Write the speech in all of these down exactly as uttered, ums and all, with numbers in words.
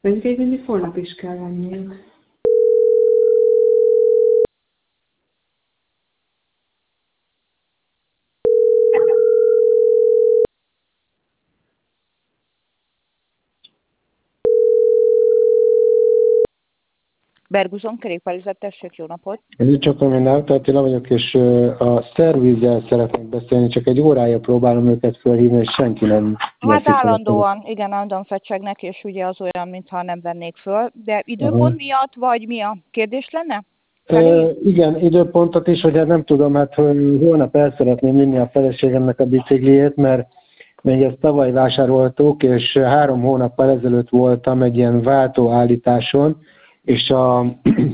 Mondjuk egy mindig holnap is kell lenniük. Berguzon, kerékpárüzlet, tessék, jó napot! Én csak a Náta Attila vagyok, és a szervízzel szeretnék beszélni, csak egy órája próbálom őket felhívni, és senki nem... Hát állandóan, igen, állandóan fecsegnek, és ugye az olyan, mintha nem vennék föl, de időpont Aha. miatt, vagy mi a kérdés lenne? E, igen, időpontot is, hogy hát nem tudom, hát hogy holnap el szeretném vinni a feleségemnek a bicikliét, mert még ezt tavaly vásároltuk, és három hónappal ezelőtt voltam egy ilyen váltóállításon, és a,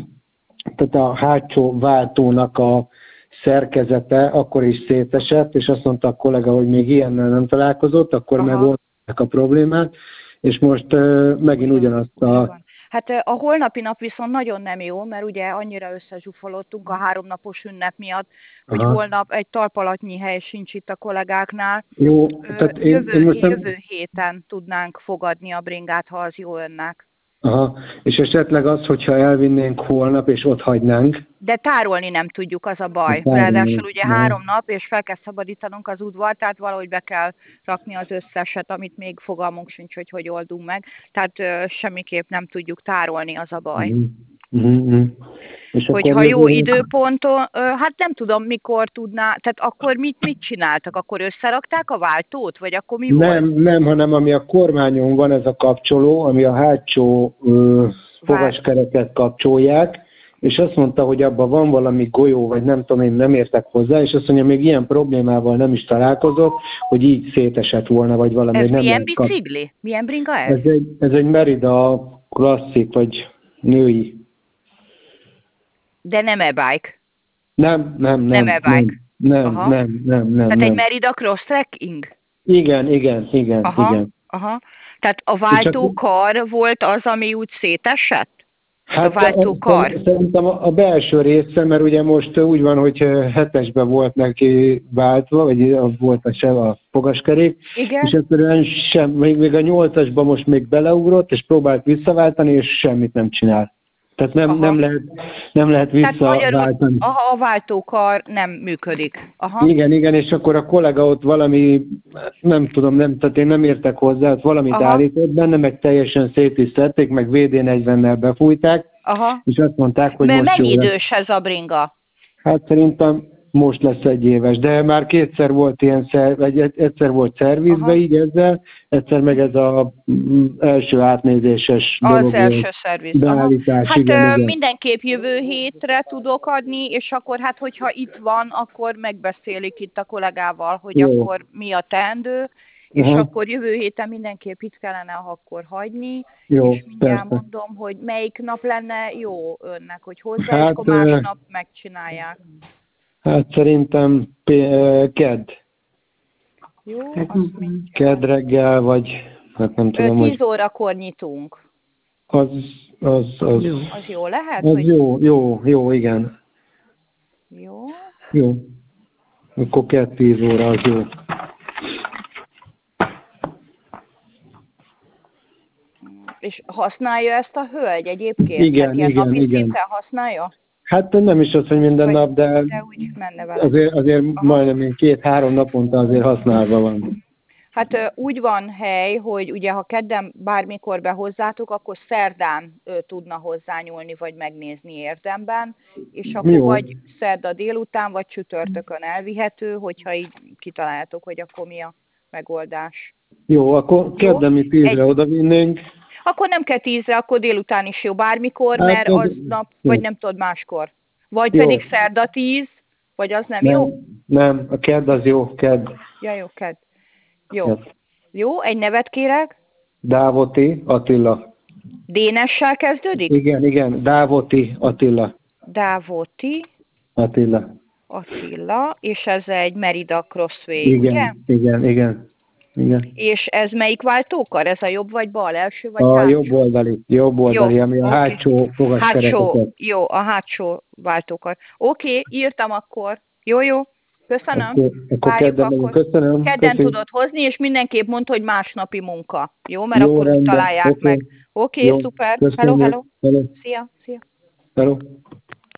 tehát a hátsó váltónak a szerkezete akkor is szétesett, és azt mondta a kollega, hogy még ilyennel nem találkozott, akkor Aha. megoldották a problémát, és most uh, megint ugyanazt a... Hát a holnapi nap viszont nagyon nem jó, mert ugye annyira összezsúfolottunk a háromnapos ünnep miatt, hogy Aha. holnap egy talpalatnyi hely sincs itt a kollégáknál. Jó, tehát én, jövő, én most nem... jövő héten tudnánk fogadni a bringát, ha az jó önnek. Aha, és esetleg az, hogyha elvinnénk holnap, és ott hagynánk. De tárolni nem tudjuk, az a baj. Ráadásul ugye három nap, és fel kell szabadítanunk az udvart, tehát valahogy be kell rakni az összeset, amit még fogalmunk sincs, hogy hogy oldunk meg. Tehát ö, semmiképp nem tudjuk tárolni, az a baj. Mm-hmm. Mm-hmm. Hogyha jó időponton, ö, hát nem tudom, mikor tudná, tehát akkor mit, mit csináltak? Akkor összerakták a váltót, vagy akkor mi nem, volt? Nem, hanem ami a kormányon van, ez a kapcsoló, ami a hátsó ö, fogaskereket kapcsolják, és azt mondta, hogy abban van valami golyó, vagy nem tudom, én nem értek hozzá, és azt mondja, még ilyen problémával nem is találkozott, hogy így szétesett volna, vagy valami. Ez nem milyen bicikli? Kap... Milyen bringa ez? Ez egy, ez egy Merida klasszik, vagy női. De nem e-bike? Nem, nem, nem. Nem e-bike? Nem, Aha. nem, nem, nem. Tehát nem. egy Merida cross trekking? Igen, igen, igen, aha, igen. Aha. Tehát a váltókar volt az, ami úgy szétesett? Hát a váltókar? Szerintem a belső része, mert ugye most úgy van, hogy hetesben volt neki váltva, vagy volt a sem a fogaskerék, igen? És egyszerűen sem, még, még a nyolcasban most még beleugrott, és próbált visszaváltani, és semmit nem csinál. Tehát nem, nem lehet, nem lehet visszaváltani. Aha, a váltókar nem működik. Aha. Igen, igen, és akkor a kollega ott valami, nem tudom, nem, tehát én nem értek hozzá, ott valamit aha. állított benne, meg teljesen szét is szedték, meg vé dé negyvennel befújták, aha. és azt mondták, hogy mert most mennyi idős ez a bringa? Hát szerintem most lesz egy éves, de már kétszer volt ilyen, szer, vagy egyszer volt szervizbe így ezzel, egyszer meg ez az első átnézéses az dolog. Az első szerviz. Beállítás, hát igen, ö, igen. mindenképp jövő hétre tudok adni, és akkor hát, hogyha itt van, akkor megbeszélik itt a kollégával, hogy Jó. akkor mi a teendő, és uh-huh. akkor jövő héten mindenképp itt kellene akkor hagyni, Jó, és mindjárt persze. mondom, hogy melyik nap lenne jó önnek, hogy hozzá, hát, és akkor másnap megcsinálják. Hát szerintem kedd. Jó, kedd reggel, vagy hát nem tudom, tíz hogy... órakor nyitunk. Az, az, az... Jó. Az jó lehet? Az hogy... jó, jó, jó, igen. Jó. Jó. Akkor kedd tíz óra, az jó. És használja ezt a hölgy egyébként? Igen, Tehát igen, napi igen. szinten használja? Hát nem is az, hogy minden Vagy, nap, de, de úgy menne vele. azért, azért majdnem két-három naponta azért használva van. Hát úgy van hely, hogy ugye ha kedden bármikor behozzátok, akkor szerdán ö, tudna hozzányúlni, vagy megnézni érdemben, és akkor Jó. vagy szerda délután, vagy csütörtökön elvihető, hogyha így kitaláljátok, hogy akkor mi a megoldás. Jó, akkor kedden mi tízre Egy... oda vinnénk. Akkor nem kell tízre, akkor délután is jó bármikor, hát mert az nap, jó. vagy nem tudod máskor. Vagy jó. pedig szerda tíz, vagy az nem, nem jó? Nem, a kedd az jó, kedd. Ja, jó, kedd. Jó. Kedd. Jó, egy nevet kérek. Dávoti Attila. Dénessel kezdődik? Igen, igen, Dávoti Attila. Dávoti Attila. Attila, és ez egy Merida Crossway, igen, ugye? Igen, igen. Igen. És ez melyik váltókar? Ez a jobb vagy bal, első vagy a hátsó? jobb oldali, jobb oldali, jó, ami a okay. hátsó fogaskerekeket. Hátsó, jó, a hátsó váltókar. Oké, okay, írtam akkor. Jó, jó. Köszönöm. Akkor, akkor Várjuk kedden akkor. Köszönöm. Kedden Köszönöm. tudod hozni, és mindenképp mondd, hogy másnapi munka. Jó, mert Jó, akkor rendben. találják Okay. meg. Oké, okay, szuper. Hello, hello. hello. Szia, szia. Hello.